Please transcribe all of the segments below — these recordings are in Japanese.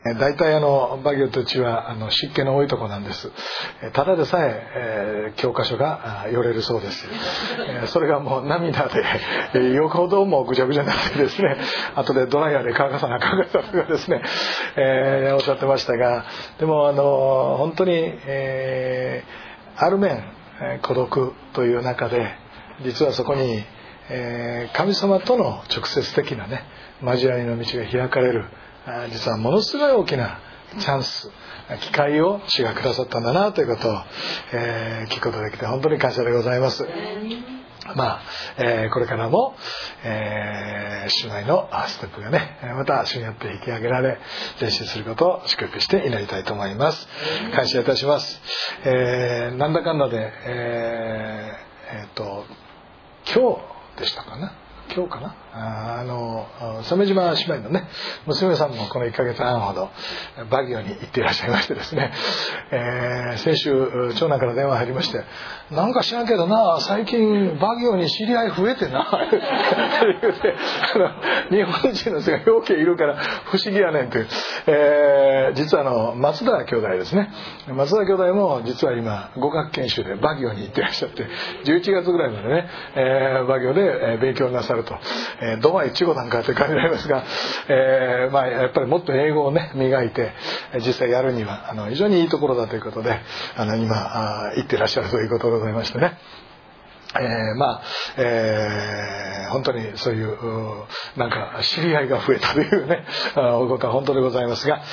大体バギオとうちは湿気の多いところなんです。ただでさえ教科書がよれるそうです。それがもう涙で横どもぐちゃぐちゃになってですね、後でドライヤーで乾かさなあかんかったとかですね、おっしゃってましたが、でも本当に、ある面孤独という中で、実はそこに、神様との直接的なね交わりの道が開かれる、実はものすごい大きなチャンス、機会を主がくださったんだなということを、聞くことができて本当に感謝でございます。これからも、主内のステップがねまた主によって引き上げられ前進することを祝福して祈りたいと思います。感謝いたします。なんだかんだで、今日でしたかな、今日かな、鮫島姉妹のね娘さんもこの1ヶ月半ほどバギオに行っていらっしゃいましてですね、先週長男から電話入りまして、なんか知らんけどな最近バギオに知り合い増えてな言うて日本人の人がようけいるから不思議やねんという、実は松田兄弟ですね、松田兄弟も実は今語学研修でバギオに行ってらっしゃって、11月ぐらいまでね、バギオで勉強なさると、どまいちごなんかって感じになりますが、やっぱりもっと英語をね磨いて実際やるには非常にいいところだということで今行ってらっしゃるということでございましてね、本当にそういうなんか知り合いが増えたというねことは本当でございますが、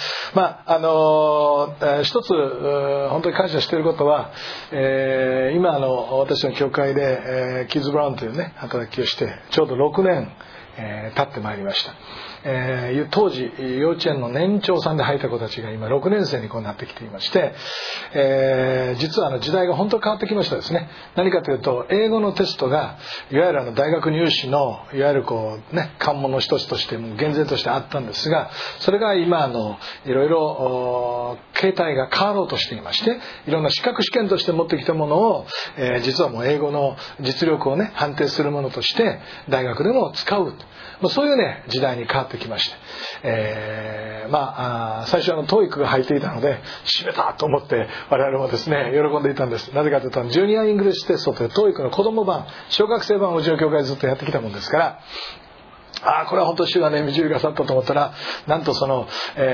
一つ本当に感謝していることは、今私の教会で、キッズブラウンというね働きをしてちょうど6年経ってまいりました。当時幼稚園の年長さんで入った子たちが今6年生になってきていまして、実は時代が本当に変わってきましたですね。何かというと英語のテストがいわゆる大学入試のいわゆる関門の一つとしても厳然としてあったんですが、それが今いろいろ形態が変わろうとしていまして、いろんな資格試験として持ってきたものを、実はもう英語の実力をね判定するものとして大学でも使うと、そういうね時代に変わってきまして、最初TOEICが入っていたので閉めたと思って我々もですね喜んでいたんです。なぜかというとジュニアイングリッシュテストという TOEIC の子供版小学生版をうちの教会でずっとやってきたもんですから、これは本当に主がね導きくださったと思ったら、なんとその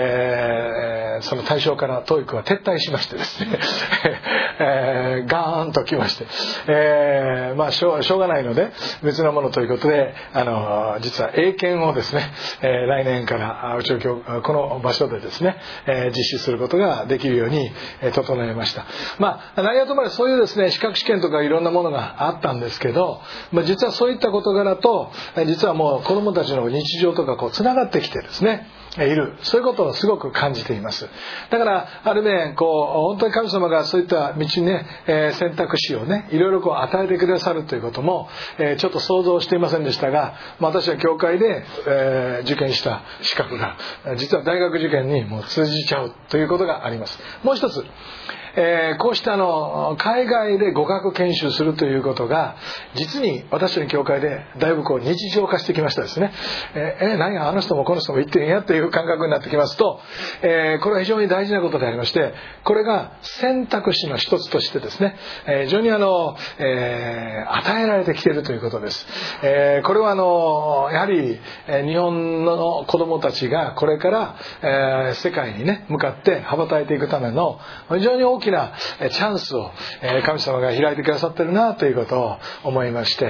対象からTOEICは撤退しましてですねガーンときまして、しょうがないので別のものということで実は英検をですね、来年からうちのこの場所でですね、実施することができるように整えました。何はともあれそういうですね資格試験とかいろんなものがあったんですけど、実はそういった事柄と実はもう子どもたちの日常とかつながってきてですねいる、そういうことをすごく感じています。だからある面本当に神様がそういった道にね、選択肢をねいろいろ与えてくださるということも、ちょっと想像していませんでしたが、私は教会で、受験した資格が実は大学受験にもう通じちゃうということがあります。もう一つ、こうした海外で語学研修するということが実に私の教会でだいぶ日常化してきましたですね。何やあの人もこの人も言ってんやという感覚になってきますと、これは非常に大事なことでありまして、これが選択肢の一つとしてですね、非常に与えられてきているということです。これはやはり日本の子どもたちがこれから、世界にね向かって羽ばたいていくための非常に大きなチャンスを神様が開いてくださっているなということを思いまして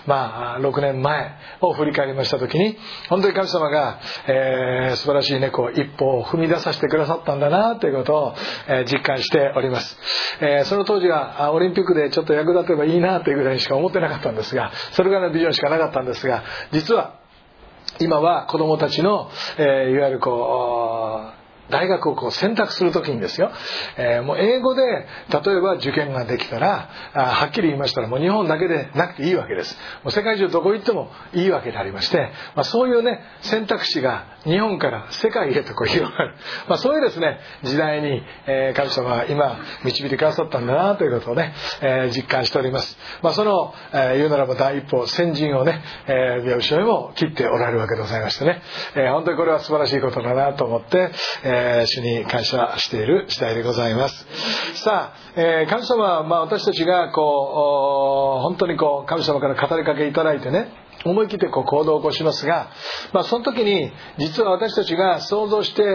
、6年前を振り返りましたときに本当に神様が、素晴らしいね一歩を踏み出させてくださったんだなということを、実感しております。その当時はオリンピックでちょっと役立てばいいなというぐらいにしか思ってなかったんですが、それぐらいのビジョンしかなかったんですが、実は今は子どもたちの、いわゆる大学を選択するときにですよ、もう英語で例えば受験ができたらはっきり言いましたらもう日本だけでなくていいわけです。もう世界中どこ行ってもいいわけでありまして、そういうね選択肢が日本から世界へと広がる、そういうですね時代に、神様は今導いてくださったんだなということをね、実感しております。その、言うならば第一歩先陣をね、後ろへも切っておられるわけでございましてね、本当にこれは素晴らしいことだなと思って、 主に感謝している次第でございます。さあ、神様は私たちが本当に神様から語りかけいただいてね、思い切って行動を起こしますが、その時に実は私たちが想像して、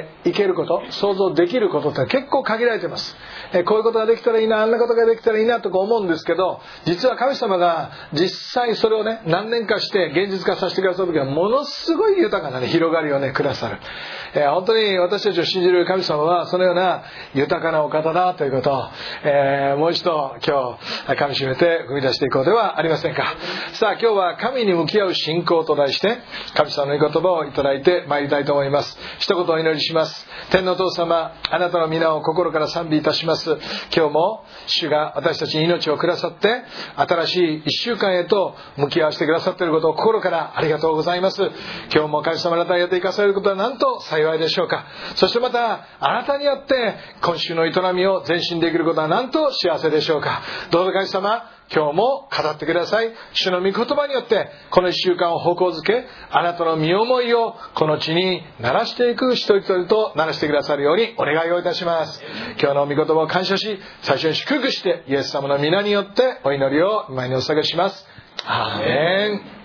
いけること、想像できることって結構限られています。こういうことができたらいいな、あんなことができたらいいなとか思うんですけど、実は神様が実際それをね、何年かして現実化させてくださる時はものすごい豊かな広がりをねくださる。本当に私たちを信じる神様はそのような豊かなお方だということを、もう一度今日噛み締めて踏み出していこうではありませんか。さあ、今日は神に向き合う信仰と題して神様の御言葉をいただいてまいりたいと思います。一言お祈りします。天のお父様、あなたの皆を心から賛美いたします。今日も主が私たちに命をくださって新しい一週間へと向き合わせてくださっていることを心からありがとうございます。今日も神様あなたにやっていかされることはなんと幸いでしょうか。そしてまたあなたによって今週の営みを前進できることはなんと幸せでしょうか。どうぞ神様、今日も語ってください。主の御言葉によってこの一週間を方向づけ、あなたの身思いをこの地に鳴らしていく一人一人と鳴らしてくださるようにお願いをいたします。今日の御言葉を感謝し、最初に祝福してイエス様の皆によってお祈りを前にお捧げします。アーメン。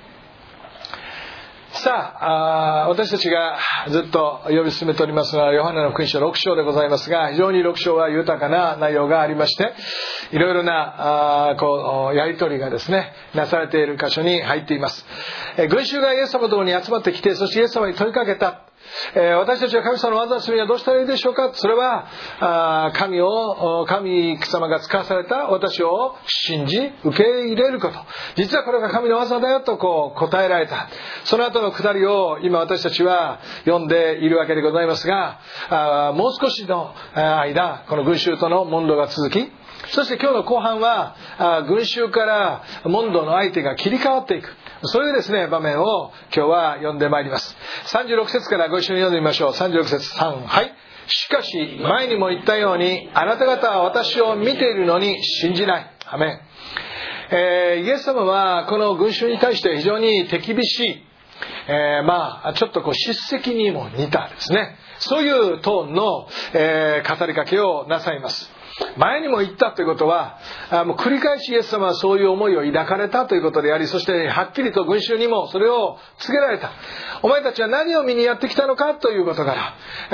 さあ、私たちがずっと読み進めておりますのはヨハネの福音書6章でございますが、非常に6章は豊かな内容がありまして、いろいろなやり取りがですねなされている箇所に入っています。群衆がイエス様のところに集まってきて、そしてイエス様に問いかけた。私たちは神様の技をするにはどうしたらいいでしょうか。それは神様が使わされた私を信じ受け入れること、実はこれが神の技だよと答えられた。その後の下りを今私たちは読んでいるわけでございますが、もう少しの間この群衆との問答が続き、そして今日の後半は群衆から問答の相手が切り替わっていく、そういうですね場面を今日は読んでまいります。36節からご一緒に読んでみましょう。36節3、はい。しかし前にも言ったようにあなた方は私を見ているのに信じない。アメン。イエス様はこの群衆に対して非常に手厳しい、ちょっと叱責にも似たですね、そういうトーンの、語りかけをなさいます。前にも言ったということは、もう繰り返しイエス様はそういう思いを抱かれたということであり、そしてはっきりと群衆にもそれを告げられた。お前たちは何を見にやってきたのかということから、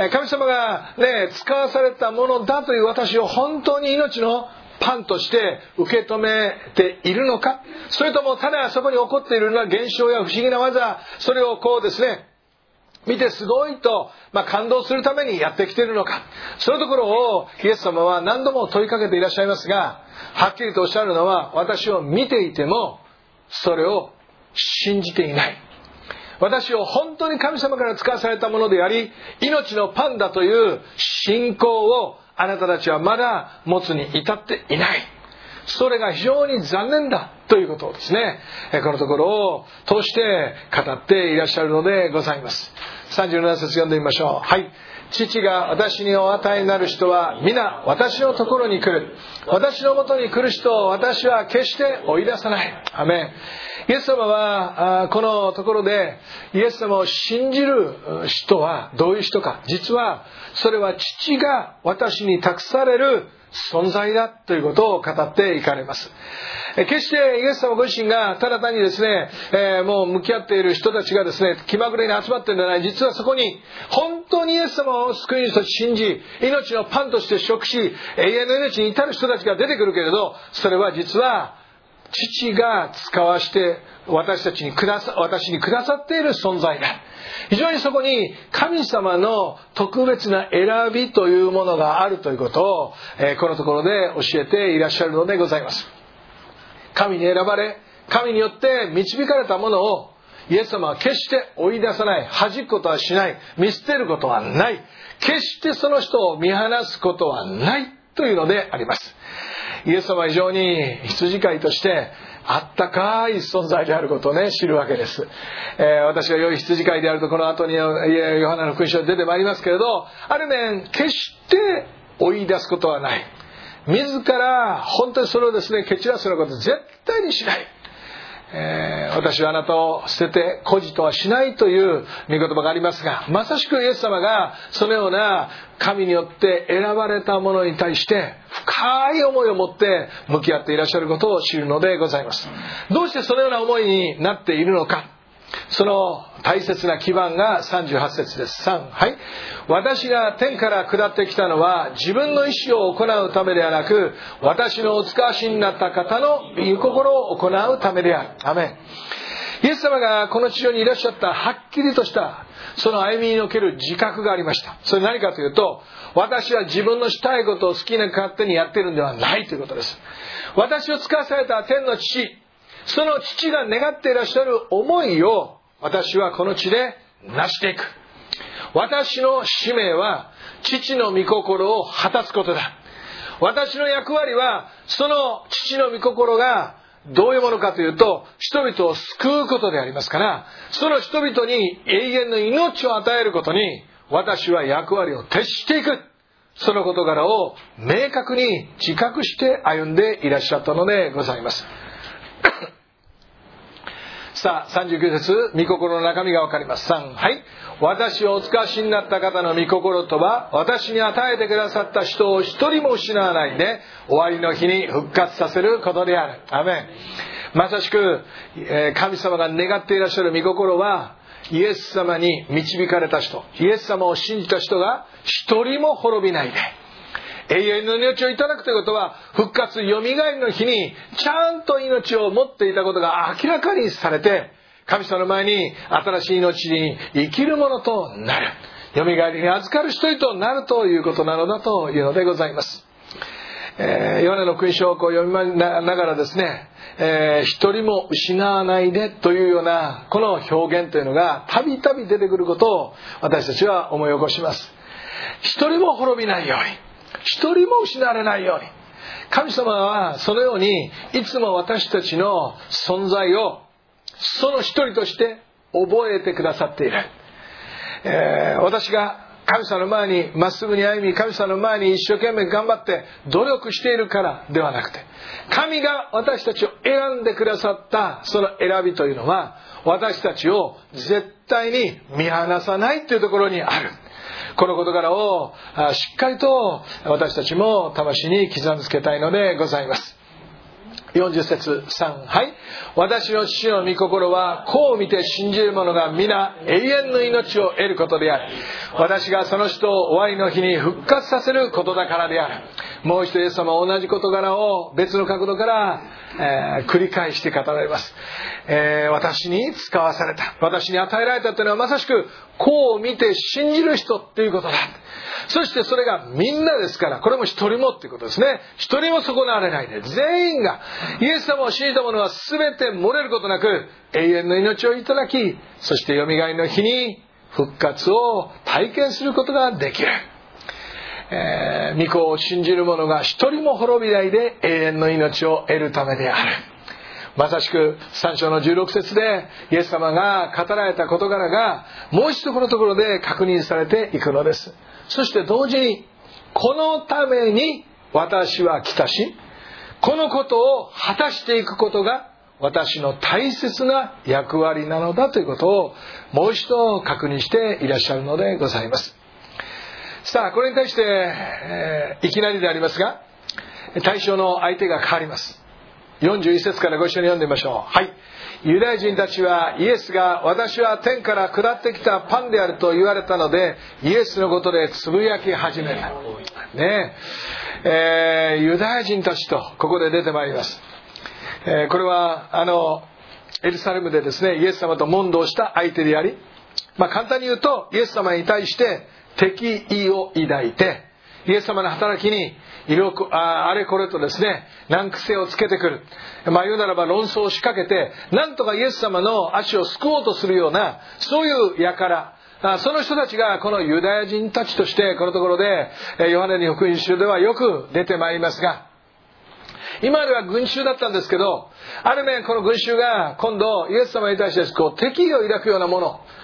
神様が使わされたものだという私を本当に命のパンとして受け止めているのか、それともただそこに起こっているような現象や不思議な技、それをですね見てすごいと、感動するためにやってきているのか、そういうところをイエス様は何度も問いかけていらっしゃいますが、はっきりとおっしゃるのは、私を見ていてもそれを信じていない。私を本当に神様から使わされたものであり、命のパンだという信仰をあなたたちはまだ持つに至っていない。それが非常に残念だということをですね、このところを通して語っていらっしゃるのでございます。37節読んでみましょう。はい。父が私にお与えになる人は皆私のところに来る。私のもとに来る人を私は決して追い出さない。アメン。イエス様はこのところでイエス様を信じる人はどういう人か。実はそれは父が私に託される存在だということを語っていかれます。決してイエス様ご自身がただ単にですね、もう向き合っている人たちがですね気まぐれに集まっているんじゃない。実はそこに本当にイエス様を救い主と信じ、命のパンとして食し、永遠の命に至る人たちが出てくるけれど、それは実は父が使わして私にくださっている存在だ。非常にそこに神様の特別な選びというものがあるということを、このところで教えていらっしゃるのでございます。神に選ばれ、神によって導かれたものをイエス様は決して追い出さない、弾くことはしない、見捨てることはない、決してその人を見放すことはないというのであります。イエス様は非常に羊飼いとしてあったかい存在であることを知るわけです。私が良い羊飼いであるとこの後にヨハネの福音書で出てまいりますけれど、ある面決して追い出すことはない。自ら本当にそれをですね蹴散らすようなこと絶対にしない。 私はあなたを捨てて孤児とはしないという御言葉がありますが、まさしくイエス様がそのような神によって選ばれた者に対して深い思いを持って向き合っていらっしゃることを知るのでございます。どうしてそのような思いになっているのか、その大切な基盤が38節です。3、はい。私が天から下ってきたのは自分の意志を行うためではなく、私のお使わしになった方の御心を行うためである。アメン。イエス様がこの地上にいらっしゃったはっきりとしたその歩みにおける自覚がありました。それ何かというと、私は自分のしたいことを好きな勝手にやっているんではないということです。私を使わされた天の父、その父が願っていらっしゃる思いを私はこの地で成していく。私の使命は父の御心を果たすことだ。私の役割はその父の御心がどういうものかというと、人々を救うことでありますから、その人々に永遠の命を与えることに私は役割を徹していく。その事柄を明確に自覚して歩んでいらっしゃったのでございます。さあ、39節、御心の中身がわかります。3、はい。私をお使わしになった方の御心とは、私に与えてくださった人を一人も失わないで終わりの日に復活させることである。アメン。まさしく神様が願っていらっしゃる御心は、イエス様に導かれた人、イエス様を信じた人が一人も滅びないで永遠の命をいただくということは、復活よみがえりの日にちゃんと命を持っていたことが明らかにされて、神様の前に新しい命に生きるものとなる、よみがえりに預かる一人となるということなのだというのでございます。ヨハネの福音書を読みながらですね、一人も失わないでというようなこの表現というのがたびたび出てくることを私たちは思い起こします。一人も滅びないように、一人も失われないように、神様はそのようにいつも私たちの存在をその一人として覚えてくださっている。私が神様の前にまっすぐに歩み、神様の前に一生懸命頑張って努力しているからではなくて、神が私たちを選んでくださったその選びというのは、私たちを絶対に見放さないというところにある。この事柄をしっかりと私たちも魂に刻みつけたいのでございます。40節3、はい。私の父の御心は、こう見て信じる者が皆永遠の命を得ることである。私がその人を終わりの日に復活させることだからである。もう一度イエス様は同じ事柄を別の角度から、繰り返して語られます。私に使わされた、私に与えられたというのはまさしくこう見て信じる人ということだ。そしてそれがみんなですから、これも一人もということですね。一人も損なわれないで、全員がイエス様を信じた者は全て漏れることなく永遠の命をいただき、そしてよみがえりの日に復活を体験することができる。御子を信じる者が一人も滅びないで永遠の命を得るためである。まさしく3章の16節でイエス様が語られた事柄がもう一度このところで確認されていくのです。そして同時に、このために私は来たし、このことを果たしていくことが私の大切な役割なのだということをもう一度確認していらっしゃるのでございます。さあ、これに対して、いきなりでありますが、対象の相手が変わります。41節からご一緒に読んでみましょう。はい。ユダヤ人たちはイエスが私は天から下ってきたパンであると言われたので、イエスのことでつぶやき始めた。ねえ、ユダヤ人たちとここで出てまいります。これはエルサレムでですね、イエス様と問答した相手であり、簡単に言うとイエス様に対して敵意を抱いて、イエス様の働きにあれこれとですね、難癖をつけてくる。言うならば論争を仕掛けて、なんとかイエス様の足を救おうとするような、そういう輩、その人たちがこのユダヤ人たちとしてこのところでヨハネの福音書ではよく出てまいりますが、今までは群衆だったんですけど、ある面この群衆が今度イエス様に対して敵意を抱くようなもの、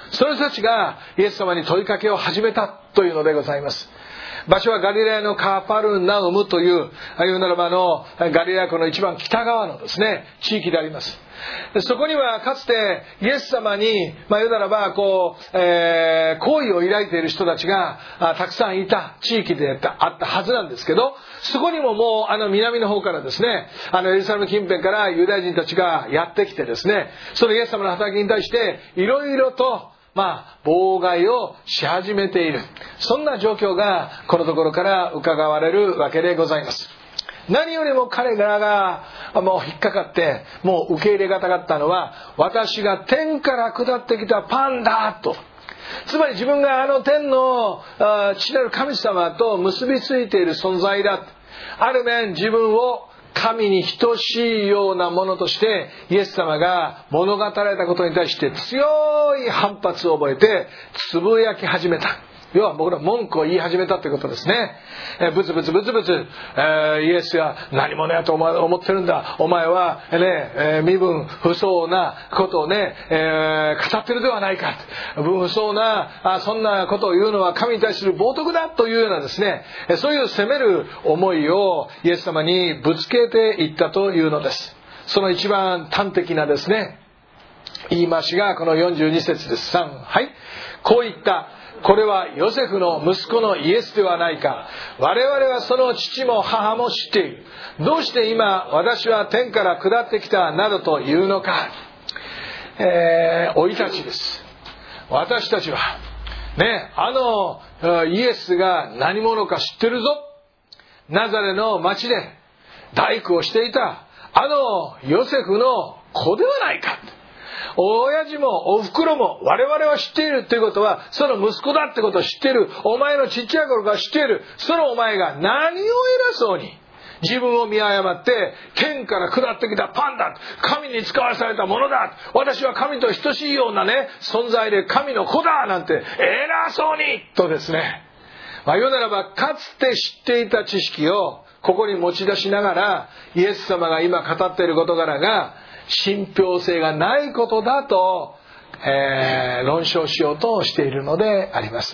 その人たちがイエス様に問いかけを始めたというのでございます。場所はガリラヤのカパルナウムという、いうならばガリラヤ湖の一番北側のですね、地域であります。そこにはかつてイエス様に、言うならば好意を抱いている人たちがたくさんいた地域であったはずなんですけど、そこにももう南の方からですね、エルサレム近辺からユダヤ人たちがやってきてですね、そのイエス様の働きに対していろいろと妨害をし始めている、そんな状況がこのところから伺われるわけでございます。何よりも彼らがもう引っかかってもう受け入れがたかったのは、私が天から下ってきたパンだと、つまり自分が天の父なる神様と結びついている存在だ、ある面自分を神に等しいようなものとしてイエス様が物語られたことに対して強い反発を覚えてつぶやき始めた。要は僕ら文句を言い始めたということですね。ブツブツイエスが何者やと思ってるんだ、お前は身分不相応なことを語ってるではないか、不相応なそんなことを言うのは神に対する冒涜だというようなですね、そういう責める思いをイエス様にぶつけていったというのです。その一番端的なですね言い回しがこの42節です。3、はい、こう言った。これはヨセフの息子のイエスではないか。我々はその父も母も知っている。どうして今私は天から下ってきたなどと言うのか。おいたちです。私たちはね、イエスが何者か知ってるぞ。ナザレの町で大工をしていたヨセフの子ではないか。親父もお袋も我々は知っているということは、その息子だってことを知っている。お前のちっちゃい頃から知っている。そのお前が何を偉そうに自分を見誤って天から下ってきたパンだ、神に使わされたものだ、私は神と等しいような存在で神の子だなんて偉そうにとですね、言うならばかつて知っていた知識をここに持ち出しながら、イエス様が今語っている事柄が信憑性がないことだと、論証しようとしているのであります。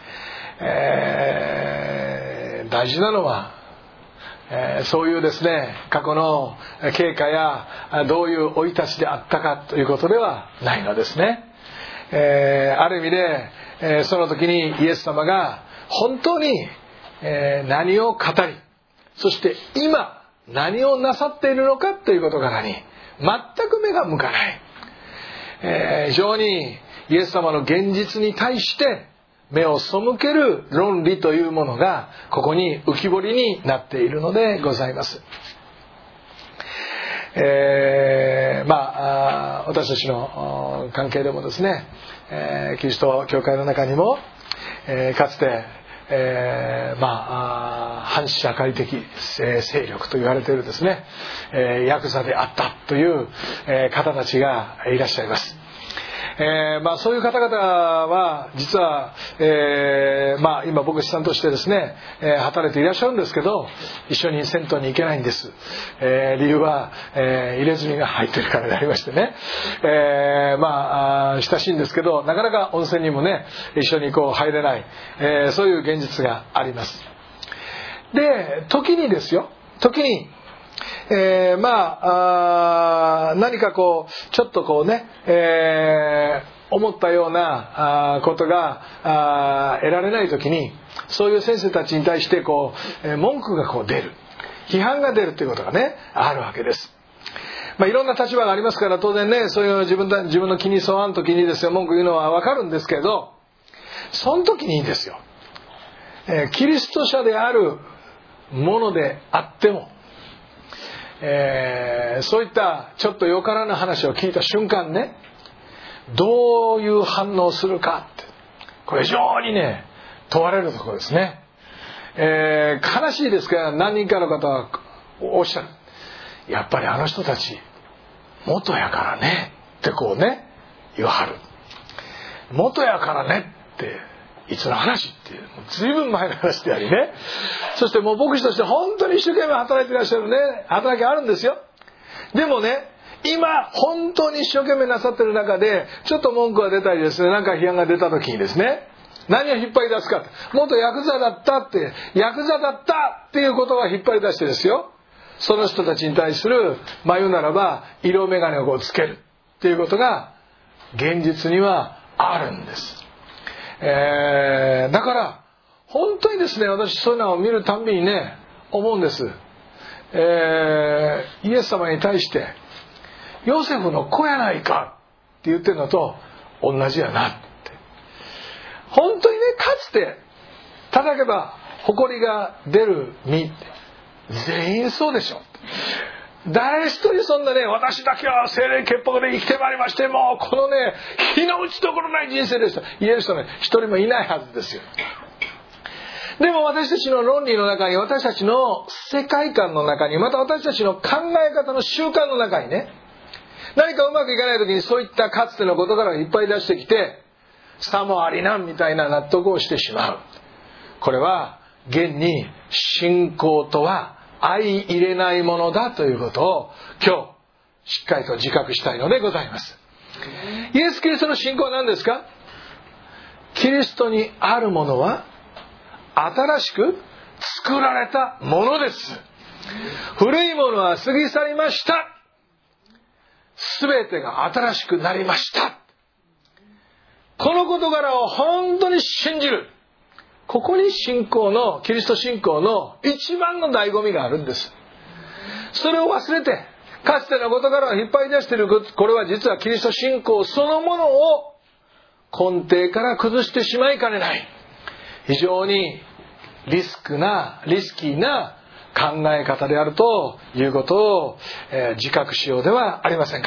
大事なのは、そういうですね過去の経過やどういう生い立ちであったかということではないのですね。ある意味で、その時にイエス様が本当に、何を語り、そして今何をなさっているのかという事柄に全く目が向かない、非常にイエス様の現実に対して目を背ける論理というものがここに浮き彫りになっているのでございます。私たちの関係でもですね、キリスト教会の中にも、かつて反社会的勢力と言われているですね、ヤクザであったという方たちがいらっしゃいます。そういう方々は実は、今牧師さんとしてですね、働いていらっしゃるんですけど、一緒に銭湯に行けないんです。理由は、入れ墨が入ってるからでありましてね、親しいんですけど、なかなか温泉にもね一緒に入れない、そういう現実があります。で、時にですよ、何かちょっと思ったようなことが得られないときに、そういう先生たちに対して文句が出る、批判が出るということがねあるわけです。いろんな立場がありますから、当然ね、そういう自分の気に沿わんときにですよ、文句言うのはわかるんですけど、その時にですよ、キリスト者であるものであっても、そういったちょっとよからぬ話を聞いた瞬間ね、どういう反応をするかって、これ非常にね問われるところですね。悲しいですから、何人かの方はおっしゃる。やっぱりあの人たち元やからねって言わはる。元やからねっていつの話っていう、ずいぶん前の話でありね。そしてもう牧師として本当に一生懸命働いていらっしゃるね、働きあるんですよ。でもね、 今本当に一生懸命なさってる中でちょっと文句が出たりですね、なんか批判が出た時にですね、何を引っ張り出すか、元ヤクザだったっていうことが引っ張り出してですよ、その人たちに対する言うならば色眼鏡をつけるっていうことが現実にはあるんです。だから本当にですね、私そういうのを見るたんびにね思うんです。イエス様に対してヨセフの子やないかって言ってるのと同じやなって。本当にね、かつて叩けば埃が出る実、全員そうでしょ。誰一人そんなね、私だけは精霊潔白で生きてまいりまして、もうこのね日の打ちどころない人生ですと言える人ね一人もいないはずですよ。でも私たちの論理の中に、私たちの世界観の中に、また私たちの考え方の習慣の中にね、何かうまくいかない時にそういったかつての事柄がいっぱい出してきて、さもありなんみたいな納得をしてしまう。これは現に信仰とは相入れないものだということを今日しっかりと自覚したいのでございます。イエス・キリストの信仰は何ですか？キリストにあるものは新しく作られたものです。古いものは過ぎ去りました。すべてが新しくなりました。この事柄を本当に信じる。ここに信仰の、キリスト信仰の一番の醍醐味があるんです。それを忘れて、かつての事柄を引っ張り出している、これは実はキリスト信仰そのものを根底から崩してしまいかねない。非常にリスキーな考え方であるということを、自覚しようではありませんか。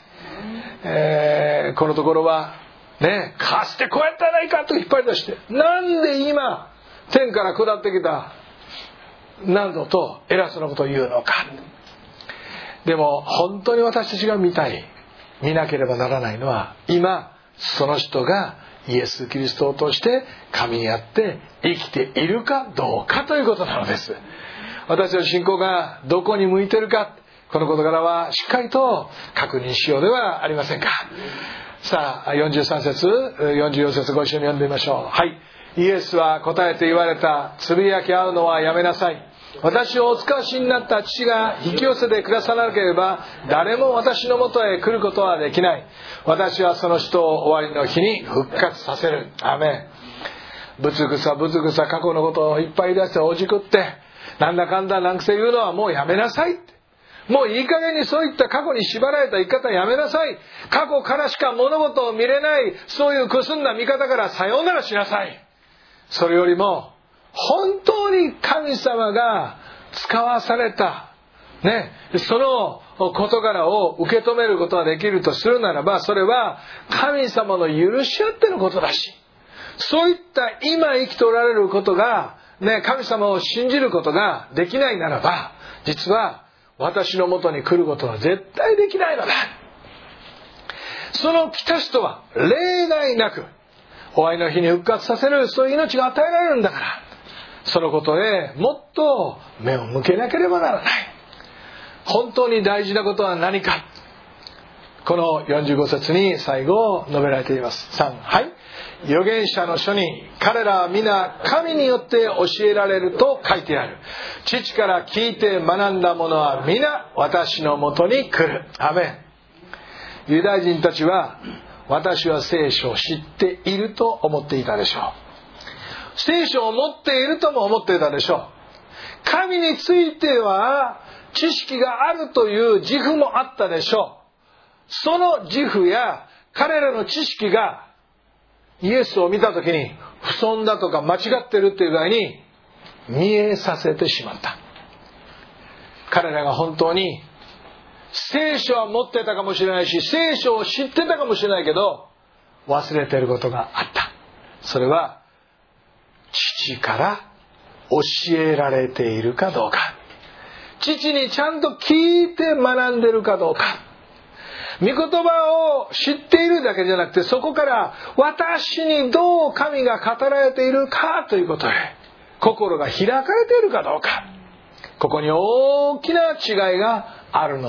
このところはね、かつてこうやったらないかと引っ張り出して、なんで今天から下ってきた何度と偉そうなことを言うのか。でも本当に私たちが見なければならないのは、今その人がイエス・キリストを通して神にあって生きているかどうかということなのです。私たちの信仰がどこに向いているか、この事柄はしっかりと確認しようではありませんか。さあ43節44節ご一緒に読んでみましょう。はい。イエスは答えて言われた。つぶやき合うのはやめなさい。私をお使わしになった父が引き寄せてくださらなければ誰も私のもとへ来ることはできない。私はその人を終わりの日に復活させる。アメン。ぶつぐさ過去のことをいっぱい出しておじくってなんだかんだなんくせ言うのはもうやめなさい。もういい加減にそういった過去に縛られた生き方やめなさい。過去からしか物事を見れない、そういうくすんだ見方からさようならしなさい。それよりも本当に神様が使わされたね、その事柄を受け止めることができるとするならば、それは神様の許し合ってのことだし、そういった今生きておられることがね、神様を信じることができないならば、実は私のもとに来ることは絶対できないのだ。その来た人は例外なく終わりの日に復活させる、そういう命が与えられるんだから、そのことへもっと目を向けなければならない。本当に大事なことは何か。この45節に最後述べられています。3、はい。預言者の書に彼らは皆神によって教えられると書いてある。父から聞いて学んだ者は皆私のもとに来る。アメン。ユダヤ人たちは私は聖書を知っていると思っていたでしょう。聖書を持っているとも思っていたでしょう。神については知識があるという自負もあったでしょう。その自負や彼らの知識がイエスを見たときに不損だとか間違ってるっていう具合に見えさせてしまった。彼らが本当に聖書は持ってたかもしれないし、聖書を知ってたかもしれないけど忘れていることがあった。それは父から教えられているかどうか、父にちゃんと聞いて学んでいるかどうか、御言葉を知っているだけじゃなくて、そこから私にどう神が語られているかということへ心が開かれているかどうか、ここに大きな違いがあるのだ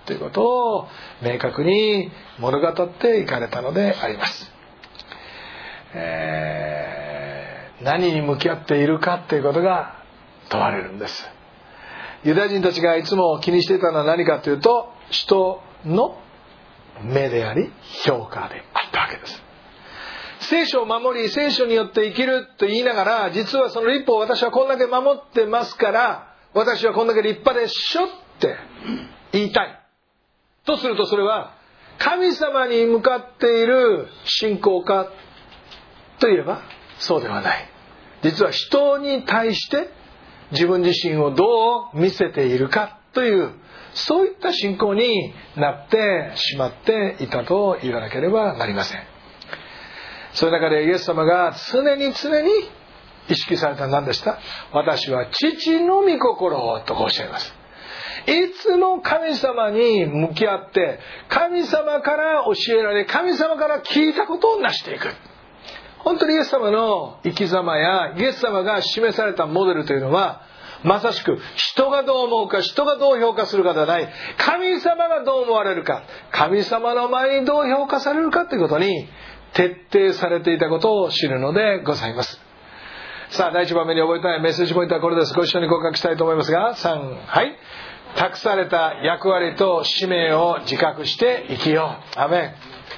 ということを明確に物語っていかれたのであります。何に向き合っているかということが問われるんです。ユダヤ人たちがいつも気にしていたのは何かというと、人の目であり評価であったわけです。聖書を守り聖書によって生きると言いながら、実はその律法を私はこんだけ守ってますから、私はこんだけ立派でしょって言いたいとすると、それは神様に向かっている信仰かといえばそうではない。実は人に対して自分自身をどう見せているかという、そういった信仰になってしまっていたと言わなければなりません。その中でイエス様が常に意識されたのは何でした？私は父の御心をとおっしゃいます。いつも神様に向き合って、神様から教えられ、神様から聞いたことを成していく。本当にイエス様の生き様やイエス様が示されたモデルというのは、まさしく人がどう思うか、人がどう評価するかではない、神様がどう思われるか、神様の前にどう評価されるかということに徹底されていたことを知るのでございます。さあ、第一番目に覚えたいメッセージポイントはこれです。ご一緒に告白したいと思いますが、3、はい。託された役割と使命を自覚して生きよう。アメン。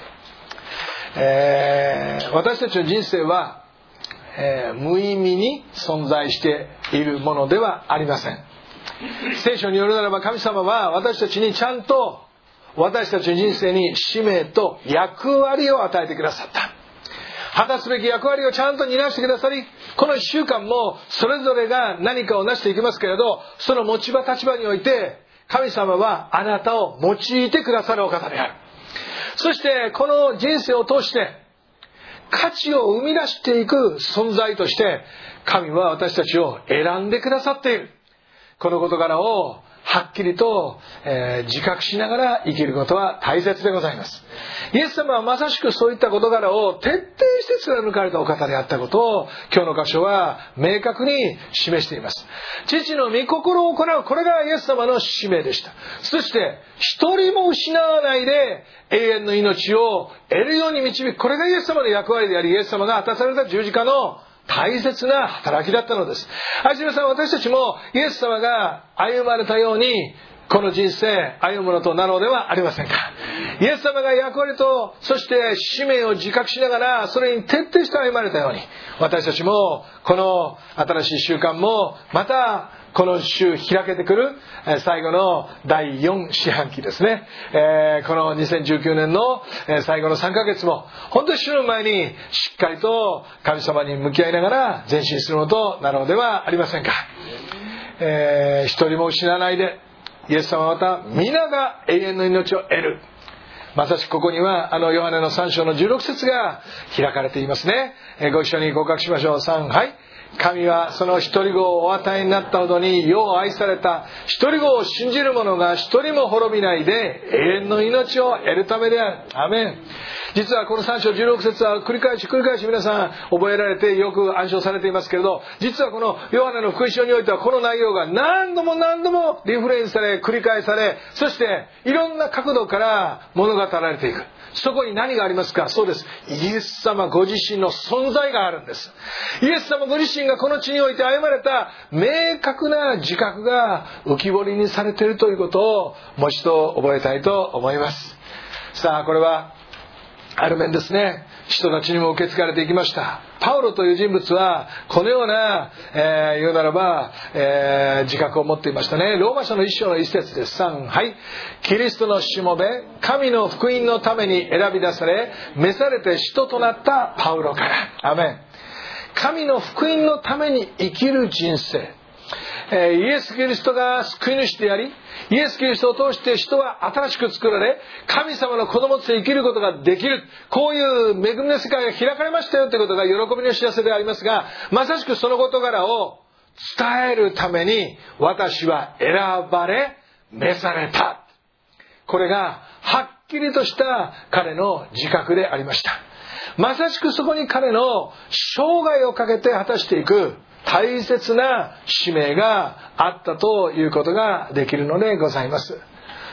私たちの人生は、無意味に存在しているものではありません。聖書によるならば、神様は私たちにちゃんと私たちの人生に使命と役割を与えてくださった。果たすべき役割をちゃんと担してくださり、この1週間もそれぞれが何かを成していきますけれど、その持ち場立場において神様はあなたを用いてくださるお方である。そしてこの人生を通して価値を生み出していく存在として神は私たちを選んでくださっている。この事柄をはっきりと、自覚しながら生きることは大切でございます。イエス様はまさしくそういった事柄を徹底して貫かれたお方であったことを今日の箇所は明確に示しています。父の御心を行う、これがイエス様の使命でした。そして一人も失わないで永遠の命を得るように導く、これがイエス様の役割であり、イエス様が果たされた十字架の大切な働きだったのです。愛する皆さん、私たちもイエス様が歩まれたようにこの人生歩むのとなろうではありませんか。イエス様が役割とそして使命を自覚しながらそれに徹底して歩まれたように、私たちもこの新しい習慣もまたこの週開けてくる最後の第4四半期ですね。この2019年の最後の3ヶ月も本当に主の前にしっかりと神様に向き合いながら前進するのとなのではありませんか。一人も失わないで、イエス様はまた皆が永遠の命を得る。まさしくここにはヨハネの3章の16節が開かれていますね。ご一緒に告白しましょう。3、はい。神はその一人子をお与えになったほどに世を愛された。一人子を信じる者が一人も滅びないで永遠の命を得るためである。アメン。実はこの3章16節は繰り返し皆さん覚えられてよく暗唱されていますけれど、実はこのヨハネの福音書においてはこの内容が何度もリフレインされ繰り返され、そしていろんな角度から物語られていく。そこに何がありますか？そうです。イエス様ご自身の存在があるんです。イエス様ご自身がこの地において歩まれた明確な自覚が浮き彫りにされているということをもう一度覚えたいと思います。さあ、これはある面ですね、人たちにも受け継がれていきました。パウロという人物はこのような、言うならば、自覚を持っていましたね。ローマ書の1章の1節です。3、はい。キリストのしもべ、神の福音のために選び出され召されて使徒となったパウロから。アメン。神の福音のために生きる人生、イエス・キリストが救い主であり、イエス・キリストを通して人は新しく作られ神様の子供として生きることができる、こういう恵みの世界が開かれましたよということが喜びの知らせでありますが、まさしくその事柄を伝えるために私は選ばれ召された。これがはっきりとした彼の自覚でありました。まさしくそこに彼の生涯をかけて果たしていく大切な使命があったということができるのでございます。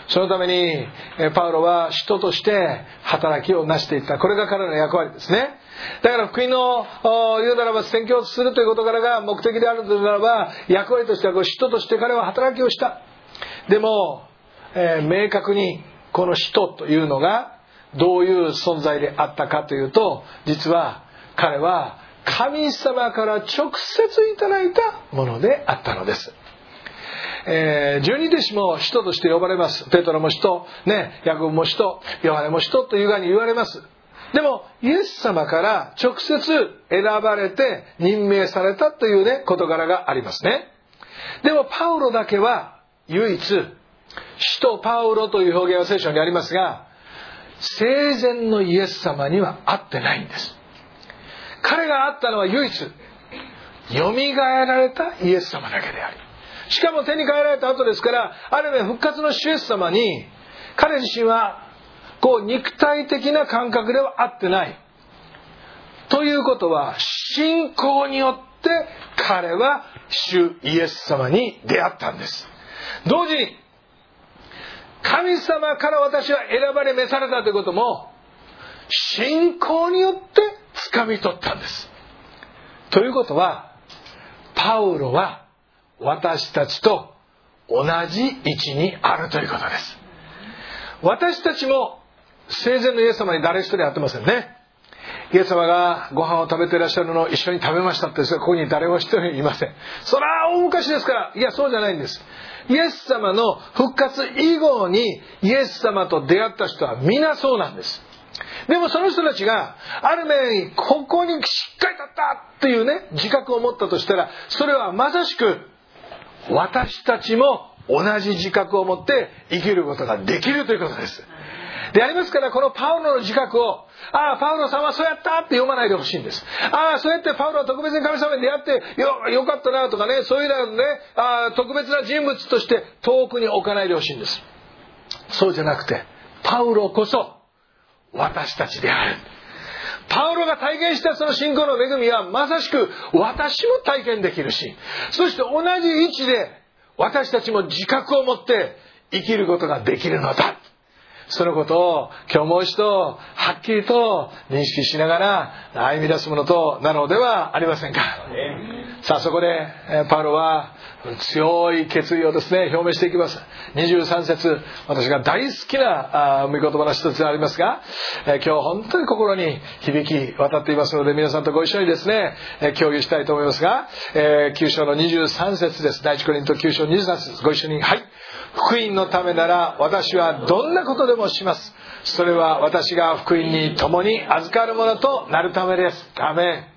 そのためにパウロは使徒として働きを成していった。これが彼の役割ですね。だから福音の言うならば宣教するという事柄が目的であるというならば、役割としては使徒として彼は働きをした。でも、明確にこの使徒というのがどういう存在であったかというと、実は彼は神様から直接いただいたものであったのです。十二弟子も使徒として呼ばれます。ペトロも使徒、ヤコブも使徒、ヨハネも使徒というふうに言われます。でもイエス様から直接選ばれて任命されたという事柄がありますね。でもパウロだけは唯一、使徒パウロという表現は聖書にありますが、生前のイエス様には会ってないんです。彼が会ったのは唯一、よみがえられたイエス様だけであり、しかも手に帰られた後ですから、ある意味復活の主イエス様に彼自身は肉体的な感覚では会ってないということは、信仰によって彼は主イエス様に出会ったんです。同時に神様から私は選ばれ召されたということも信仰によって掴み取ったんです。ということは、パウロは私たちと同じ位置にあるということです。私たちも生前のイエス様に誰一人会ってませんね。イエス様がご飯を食べていらっしゃるのを一緒に食べましたってですが、ここに誰も一人いません。それは大昔ですから。いや、そうじゃないんです。イエス様の復活以後にイエス様と出会った人は皆そうなんです。でもその人たちがある面ここにしっかり立ったっていう自覚を持ったとしたら、それはまさしく私たちも同じ自覚を持って生きることができるということです。でありますから、このパウロの自覚を、パウロさんはそうやったって読まないでほしいんです。そうやってパウロは特別に神様に出会ってよかったなとかそういうの特別な人物として遠くに置かないでほしいんです。そうじゃなくて、パウロこそ私たちである。パウロが体験したその信仰の恵みはまさしく私も体験できるし、そして同じ位置で私たちも自覚を持って生きることができるのだ。そのことを今日もう一度はっきりと認識しながら歩み出すものとなるのではありませんか。さあ、そこでパウロは強い決意をですね表明していきます。23節、私が大好きな御言葉の一つでありますが、今日本当に心に響き渡っていますので、皆さんとご一緒にですね共有したいと思いますが、9章の23節です。第一コリント9章23節、ご一緒に。はい。福音のためなら私はどんなことでもします。それは私が福音に共に預かるものとなるためです。アメン。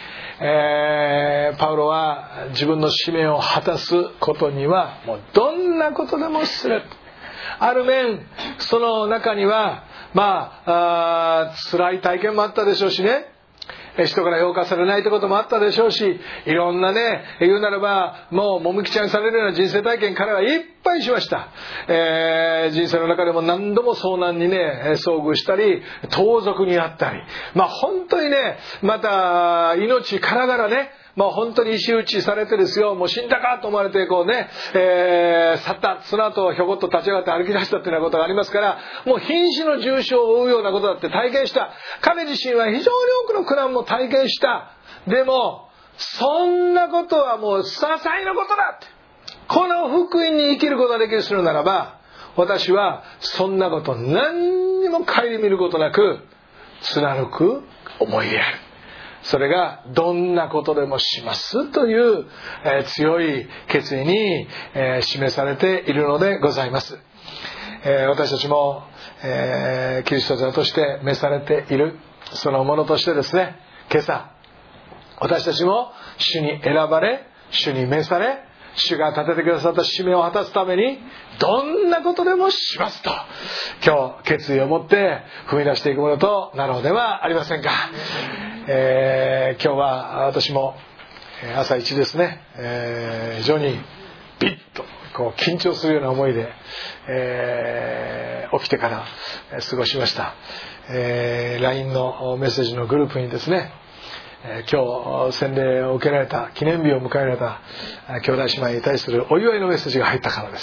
パウロは自分の使命を果たすことにはもうどんなことでもする。ある面その中には辛い体験もあったでしょうし人から評価されないということもあったでしょうし、いろんな言うならばもみくちゃにされるような人生体験彼はいっぱいしました。人生の中でも何度も遭難に遭遇したり盗賊にあったり、本当にまた命からがら本当に石打ちされてですよ、もう死んだかと思われて去った。その後ひょこっと立ち上がって歩き出したというようなことがありますから、もう瀕死の重傷を負うようなことだって体験した。彼自身は非常に多くの苦難も体験した。でもそんなことはもう些細なことだって、この福音に生きることができるとするならば、私はそんなこと何にも顧みることなく貫く思いである。それがどんなことでもしますという、強い決意に、示されているのでございます。私たちも、キリスト者として召されているそのものとしてですね、今朝私たちも主に選ばれ、主に召され、主が立ててくださった使命を果たすためにどんなことでもしますと今日決意を持って踏み出していくものとなろうではありませんか。今日は私も朝一ですね、非常にビッと緊張するような思いで、起きてから過ごしました。LINE のメッセージのグループにですね、 今日洗礼を受けられた、記念日を迎えられた兄弟姉妹に対するお祝いのメッセージが入ったからです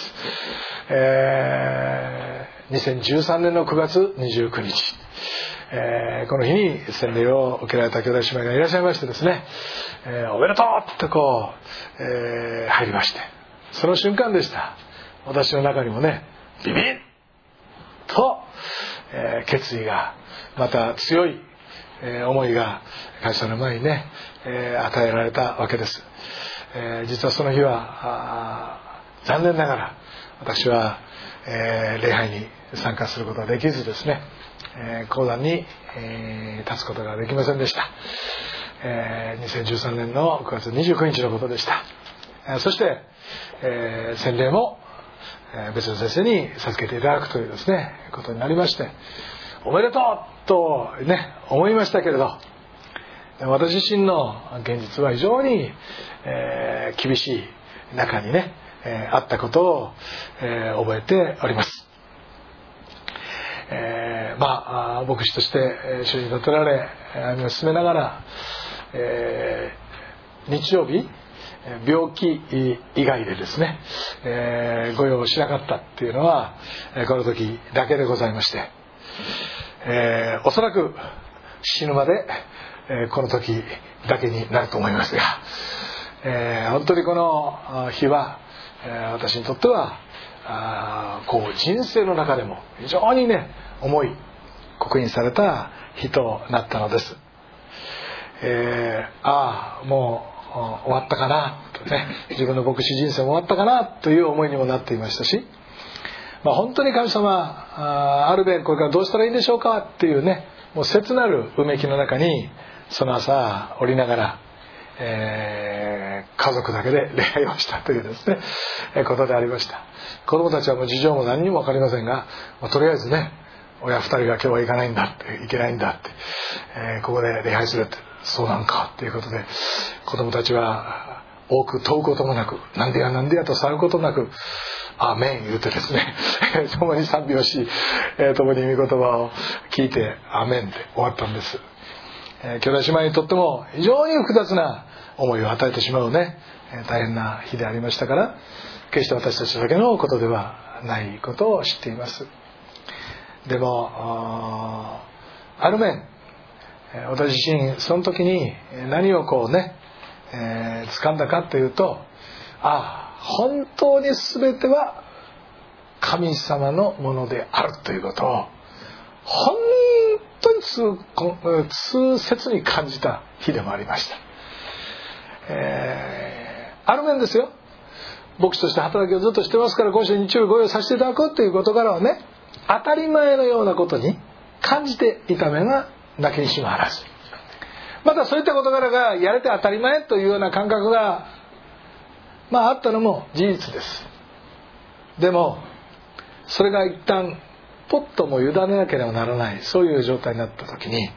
。2013年の9月29日、この日に洗礼を受けられた兄弟姉妹がいらっしゃいましてですね、おめでとうとこう、入りまして、その瞬間でした。私の中にもね、ビビッと、決意が、また強い、思いが神様の前にね、与えられたわけです。実はその日は残念ながら私は、礼拝に参加することができずですね、講談に、立つことができませんでした。2013年の9月29日のことでした。そして、洗礼も別の先生に授けていただくというですねことになりまして、おめでとうとね思いましたけれど、私自身の現実は非常に、厳しい中にね、あったことを、覚えております。牧師として主に立てられ歩みを進めながら、日曜日病気以外でですね、御用をしなかったっていうのはこの時だけでございまして、おそらく死ぬまでこの時だけになると思いますが、本当にこの日は私にとってはこう人生の中でも非常にね重い刻印された日となったのです。もう終わったかなとね、自分の牧師人生も終わったかなという思いにもなっていましたし、本当に神様あるべんこれからどうしたらいいんでしょうかっていうね、もう切なるうめきの中にその朝降りながら、家族だけで礼拝をしたというですねことでありました。子供たちはもう事情も何にも分かりませんが、とりあえずね、親2人が今日は行かないんだって、行けないんだって、ここで礼拝するって、そうなんかっていうことで、子供たちは多く問うこともなく、なんでやなんでやと騒ぐことなく、アーメン言うてですね共に賛美をし、共に御言葉を聞いてアーメンで終わったんです。兄弟姉妹にとっても非常に複雑な思いを与えてしまうね、大変な日でありましたから、決して私たちだけのことではないことを知っています。でもある面、私自身その時に何をこうね、掴んだかというと、本当に全ては神様のものであるということを本当に痛切に感じた日でもありました。ある面ですよ、牧師として働きをずっとしてますから、こうして日曜日ご用意させていただくという事柄はね、当たり前のようなことに感じていた面がなきにしもあらず、またそういった事柄がやれて当たり前というような感覚があったのも事実です。でもそれが一旦ポッとも委ねなければならない、そういう状態になった時に、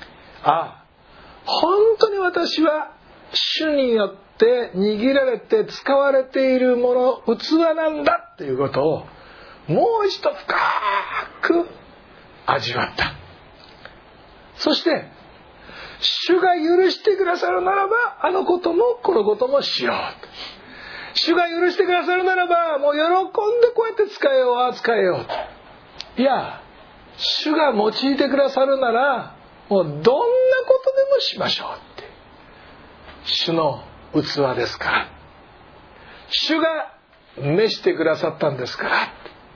本当に私は主によって握られて使われているもの、器なんだということをもう一度深く味わった。そして主が許してくださるならば、あのこともこのこともしよう。主が許してくださるならば、もう喜んでこうやって使えよう、使えよう。いや、主が用いてくださるなら、もうどんなことでもしましょうって。主の器ですから。主が召してくださったんですから。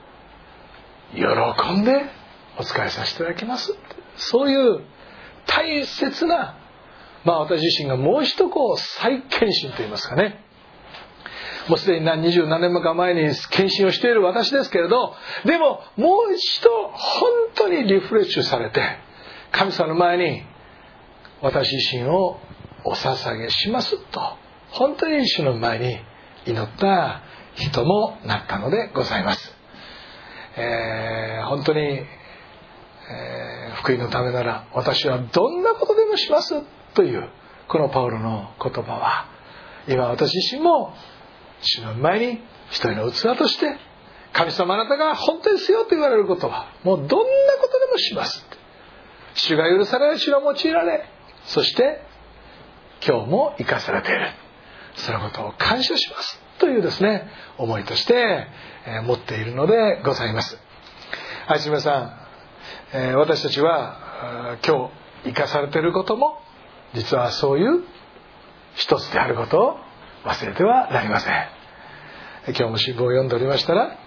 喜んでお使いさせていただきます。そういう大切な、私自身がもう一度再献身といいますかね、もうすでに20何年か前に献身をしている私ですけれど、でももう一度本当にリフレッシュされて、神様の前に私自身をお捧げしますと、本当に主の前に祈った人もなったのでございます。本当に、福音のためなら私はどんなことでもしますというこのパウロの言葉は、今私自身も主の前に一人の器として、神様あなたが本当ですよと言われることはもうどんなことでもします。主が許され、主が用いられ、そして今日も生かされている、そのことを感謝しますというですね思いとして持っているのでございます。愛する皆さん、私たちは今日生かされていることも実はそういう一つであることを忘れてはなりません。今日も新聞を読んでおりましたら、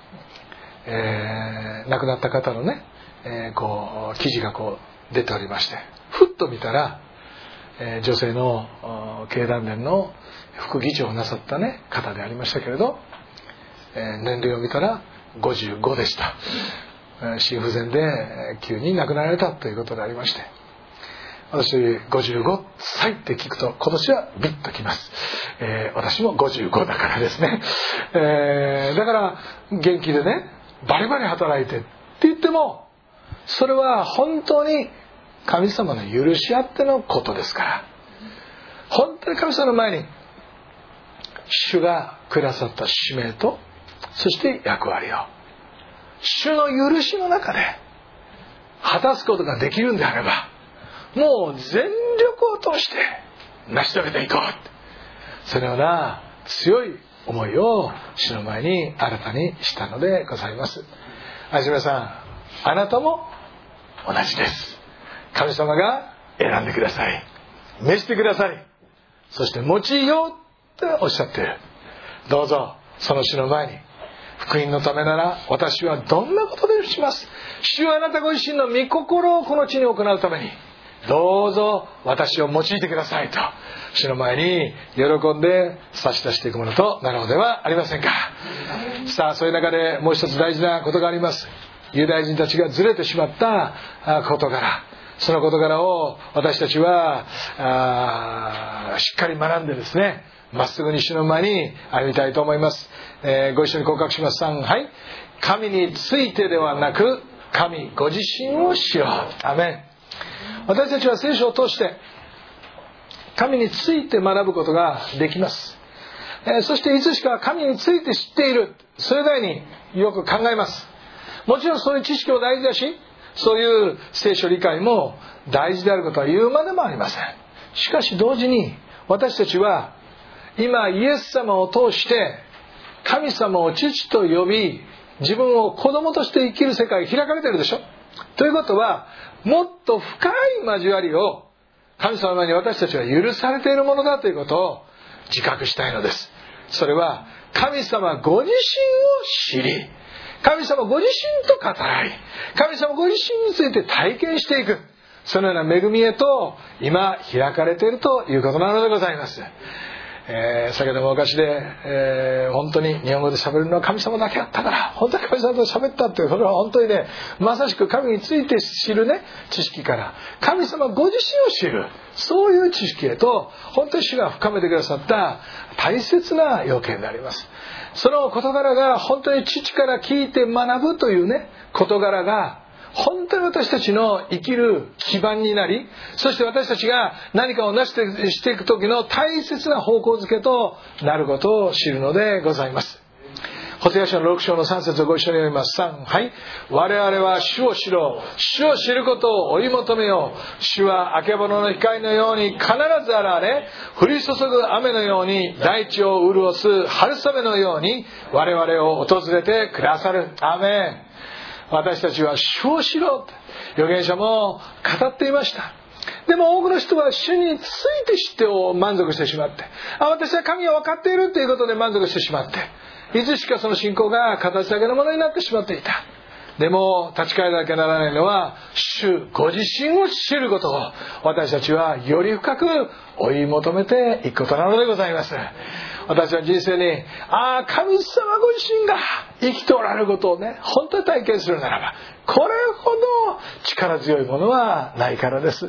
亡くなった方のね、記事が出ておりまして、ふっと見たら、女性の経団連の副議長をなさったね方でありましたけれど、年齢を見たら55でした。心不全で急に亡くなられたということでありまして、私55歳って聞くと今年はビッときます。私も55だからですね、だから元気でねバリバリ働いてって言っても、それは本当に神様の許し合ってのことですから、本当に神様の前に主がくださった使命と、そして役割を主の許しの中で果たすことができるんであれば、もう全力を通して成し遂げていこう、そのような強い思いを主の前に新たにしたのでございます。愛する皆さん、あなたも同じです。神様が選んでください、召してください、そして用いようっておっしゃっている。どうぞその主の前に、福音のためなら私はどんなことでします。主はあなたご自身の御心をこの地に行うためにどうぞ私を用いてくださいと、主の前に喜んで差し出していくものとなるのではありませんか。さあ、そういう中でもう一つ大事なことがあります。ユダヤ人たちがずれてしまった事柄、その事柄を私たちはしっかり学んでですね、まっすぐに主の前に歩みたいと思います。ご一緒に告白します。3、はい。神についてではなく神ご自身を知ろう。アメン。私たちは聖書を通して神について学ぶことができます。そしていつしか神について知っている、それなりによく考えます。もちろんそういう知識も大事だし、そういう聖書理解も大事であることは言うまでもありません。しかし同時に私たちは今イエス様を通して神様を父と呼び、自分を子供として生きる世界が開かれているでしょ。ということは、もっと深い交わりを神様に私たちは許されているものだということを自覚したいのです。それは神様ご自身を知り、神様ご自身と語らい、神様ご自身について体験していく、そのような恵みへと今開かれているということなのでございます。先ほども昔で、本当に日本語で喋るのは神様だけだったから、本当に神様と喋ったっていう、それは本当にね、まさしく神について知るね知識から神様ご自身を知る、そういう知識へと本当に主が深めてくださった大切な要件であります。その事柄が本当に父から聞いて学ぶというね事柄が本当に私たちの生きる基盤になり、そして私たちが何かを成していく時の大切な方向づけとなることを知るのでございます。ホセア書の6章の3節をご一緒に読みます。3、はい。我々は主を知ろう。主を知ることを追い求めよう。主はあけぼのの光のように必ず現れ、降り注ぐ雨のように大地を潤す春雨のように我々を訪れてくださる。アーメン。私たちは主を知ろうと預言者も語っていました。でも多くの人は主について知ってを満足してしまって、私は神は分かっているということで満足してしまって、いつしかその信仰が形だけのものになってしまっていた。でも立ち返らなきゃならないのは主ご自身を知ることを私たちはより深く追い求めていくことなのでございます。私は人生に神様ご自身が生きておられることをね本当に体験するならば、これほど力強いものはないからです。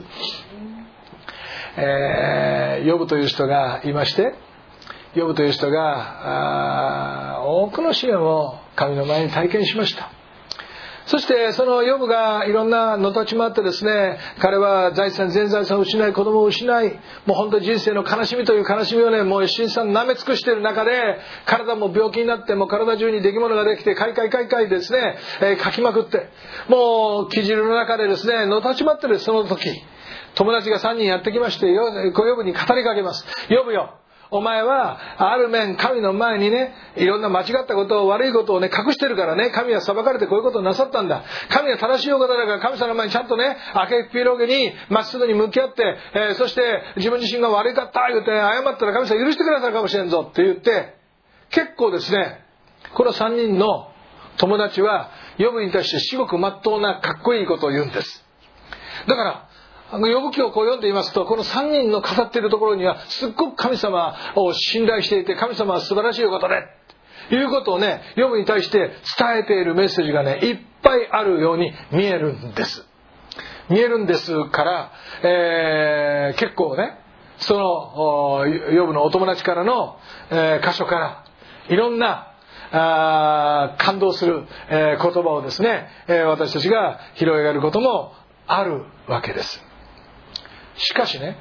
ヨブという人がいまして、ヨブという人が多くの試練を神の前に体験しました。そしてそのヨブがいろんなのたちもあってですね、彼は財産全財産を失い、子供を失い、もう本当に人生の悲しみという悲しみをねもう辛酸舐め尽くしている中で、体も病気になって、もう体中に出来物ができてかいですね、かきまくって、もう生汁の中でですねのたちまってるその時、 友達が3人やってきまして、ヨブに語りかけます。ヨブよ、お前はある面神の前にね、いろんな間違ったことを、悪いことをね隠してるからね、神は裁かれてこういうことをなさったんだ。神は正しいお方だから、神様の前にちゃんとね、明けっぴろげにまっすぐに向き合って、そして自分自身が悪かった言って謝ったら神様許してくださるかもしれんぞって言って、結構ですね、この3人の友達はヨブに対して至極真っ当なかっこいいことを言うんです。だからヨブ記をこう読んでいますと、この3人の語っているところにはすっごく神様を信頼していて、神様は素晴らしいお方でということをね、ヨブに対して伝えているメッセージがね、いっぱいあるように見えるんですから、結構ね、そのヨブのお友達からの、箇所からいろんな感動する、言葉をですね、私たちが拾い上げることもあるわけです。しかしね、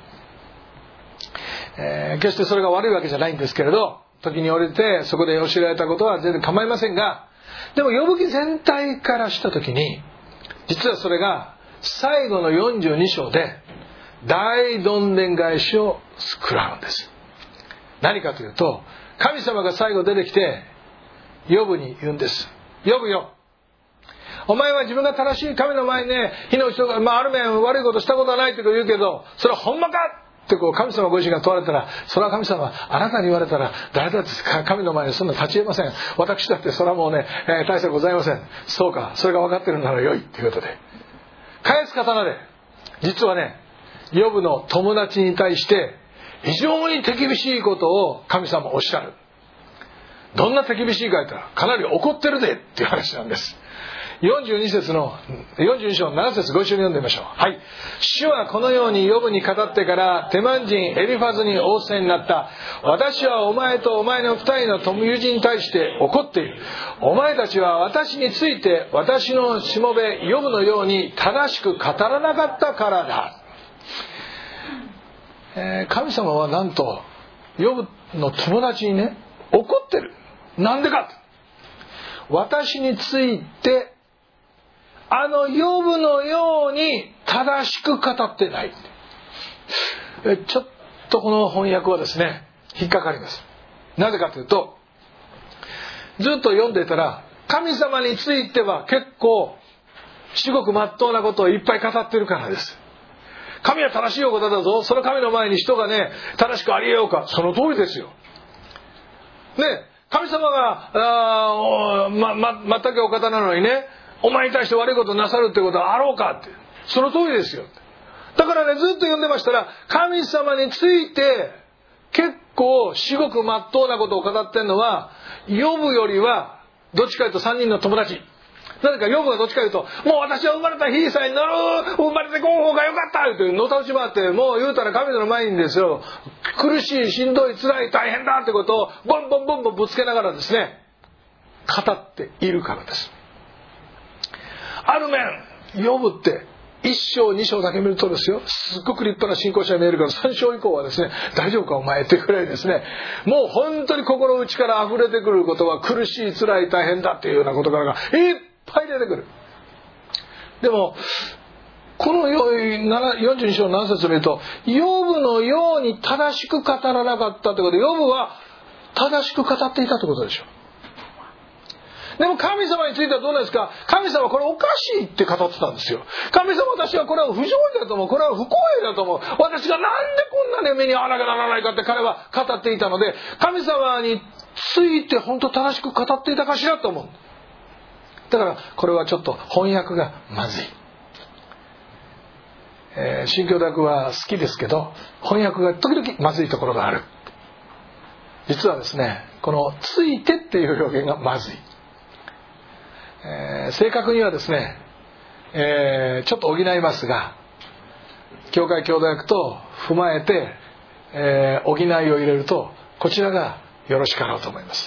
決してそれが悪いわけじゃないんですけれど、時に折れてそこで教えられたことは全然構いませんが、でもヨブ記全体からした時に、実はそれが最後の42章で大どんでん返しを食らうんです。何かというと、神様が最後出てきてヨブに言うんです。ヨブよ、お前は自分が正しい神の前にね、火の人が、ある面悪いことしたことはないって言うけど、それはほんまかって神様ご自身が問われたら、それは神様、あなたに言われたら誰だって神の前にそんな立ち得ません。私だってそれはもうね、大差ございません。そうか、それが分かってるなら良いっていうことで、返す刀で、実はね、ヨブの友達に対して非常に手厳しいことを神様おっしゃる。どんな手厳しいか言ったら、かなり怒ってるでっていう話なんです。42章の7節ご一緒に読んでみましょう。はい。主はこのようにヨブに語ってから、テマン人エリファズに仰せになった。私はお前とお前の二人の友人に対して怒っている。お前たちは私について私のしもべヨブのように正しく語らなかったからだ。神様はなんとヨブの友達にね、怒ってる。なんでかと。私についてヨブのように正しく語ってない。ちょっとこの翻訳はですね、引っかかります。なぜかというと、ずっと読んでいたら、神様については結構至極真っ当なことをいっぱい語ってるからです。神は正しいお方だぞ。その神の前に人がね、正しくありえようか。その通りですよ。ね、神様が全くお方なのにね、お前に対して悪いことをなさるってことはあろうかって、その通りですよ。だからね、ずっと読んでましたら、神様について結構至極真っ当なことを語ってるのはヨブよりはどっちかというと3人の友達。なぜかヨブがどっちかというと、もう私は生まれた日さえになる、生まれてこう方がよかったってのたうち回って、もう言うたら神の前にですよ、苦しい、しんどい、辛い、大変だってことをボンボンボンボンぶつけながらですね、語っているからです。ある面、ヨブって1章2章だけ見るとですよ、すっごく立派な信仰者に見えるから3章以降はですね、大丈夫かお前ってくらいですね、もう本当に心の内から溢れてくることは苦しい、辛い、大変だっていうような事柄がいっぱい出てくる。でもこの42章の7節を見ると、ヨブのように正しく語らなかったということで、ヨブは正しく語っていたということでしょう。でも神様についてはどうなんですか。神様はこれおかしいって語ってたんですよ。神様、私はこれは不条理だと思う。これは不公平だと思う。私がなんでこんな目に遭わなきゃならないかって彼は語っていたので、神様について本当正しく語っていたかしらと思う。だからこれはちょっと翻訳がまずい。新教大学は好きですけど、翻訳が時々まずいところがある。実はですね、このついてっていう表現がまずい。正確にはですね、ちょっと補いますが、教会兄弟訳と踏まえて、補いを入れるとこちらがよろしかろうと思います。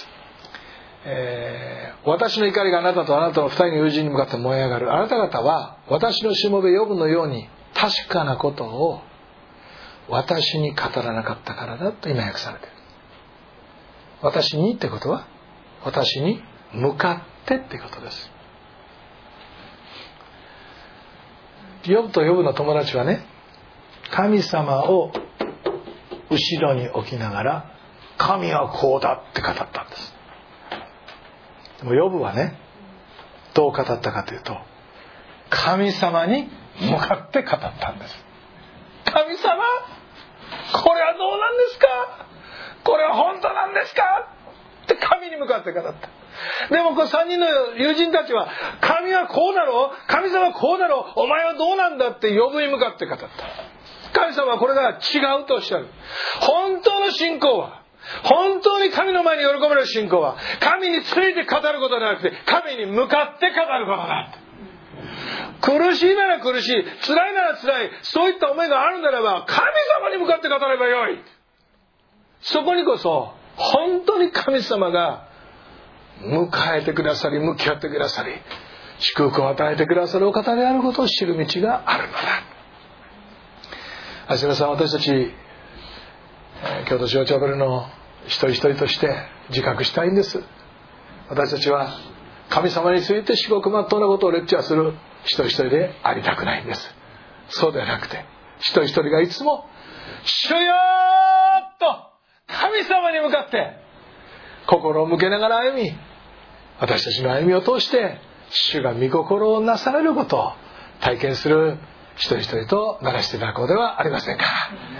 私の怒りがあなたとあなたの二人の友人に向かって燃え上がる。あなた方は私のしもべヨブのように確かなことを私に語らなかったからだと今訳されている。私にってことは私に向かってってことです。ヨブとヨブの友達はね、 神様を後ろに置きながら、神はこうだって語ったんです。でもヨブはね、どう語ったかというと、神様に向かって語ったんです。神様、これはどうなんですか、これは本当なんですかって神に向かって語った。でもこの3人の友人たちは、神はこうだろう、神様はこうだろう、お前はどうなんだってヨブに向かって語った。神様はこれが違うとおっしゃる。本当の信仰は、本当に神の前に喜ばれる信仰は、神について語ることではなくて、神に向かって語ることだ。苦しいなら苦しい、辛いなら辛い、そういった思いがあるならば、神様に向かって語ればよい。そこにこそ本当に神様が迎えてくださり、向き合ってくださり、祝福を与えてくださるお方であることを知る道があるのだ。橋村さん、私たち京都塩チャペルの一人一人として自覚したいんです。私たちは神様について至極真っ当なことをレクチャーする一人一人でありたくないんです。そうではなくて、一人一人がいつも主よーっと神様に向かって心を向けながら歩み、私たちの歩みを通して主が御心をなされることを体験する一人一人とならしていただこうではありませんか。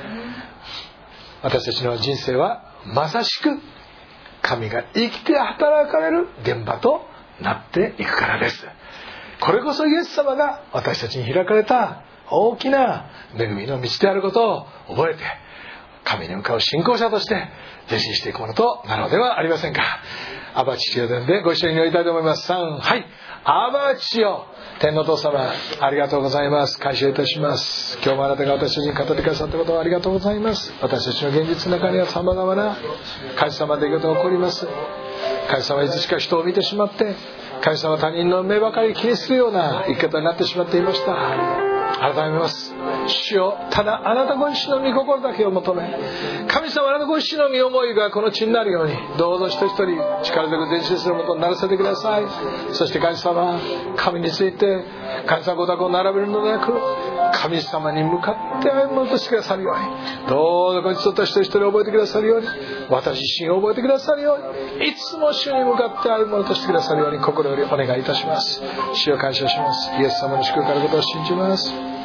私たちの人生はまさしく神が生きて働かれる現場となっていくからです。これこそイエス様が私たちに開かれた大きな恵みの道であることを覚えて、神に向かう信仰者として前進していくものとなろうではありませんか。アバ父よでご一緒に祈りたいと思います。3、はい。アバ父よ、天の父様、ありがとうございます。感謝いたします。今日もあなたが私たちに語ってくださったことをありがとうございます。私たちの現実の中には様々な神様の出来事が起こります。神様はいつしか人を見てしまって、神様は他人の目ばかり気にするような生き方になってしまっていました。改めます。主よ、ただあなたご自身の御心だけを求め、神様あなたご自身の御思いがこの地になるように、どうぞ一人一人力強く前進することにならせてください。そして神様、神について神様ごとを並べるのではなく、神様に向かって歩むものとしてくださるように、どうぞこの人と一人一人覚えてくださるように、私自身を覚えてくださるように、いつも主に向かって歩むものとしてくださるように心よりお願いいたします。主を感謝します。イエス様の祝福あることを信じます。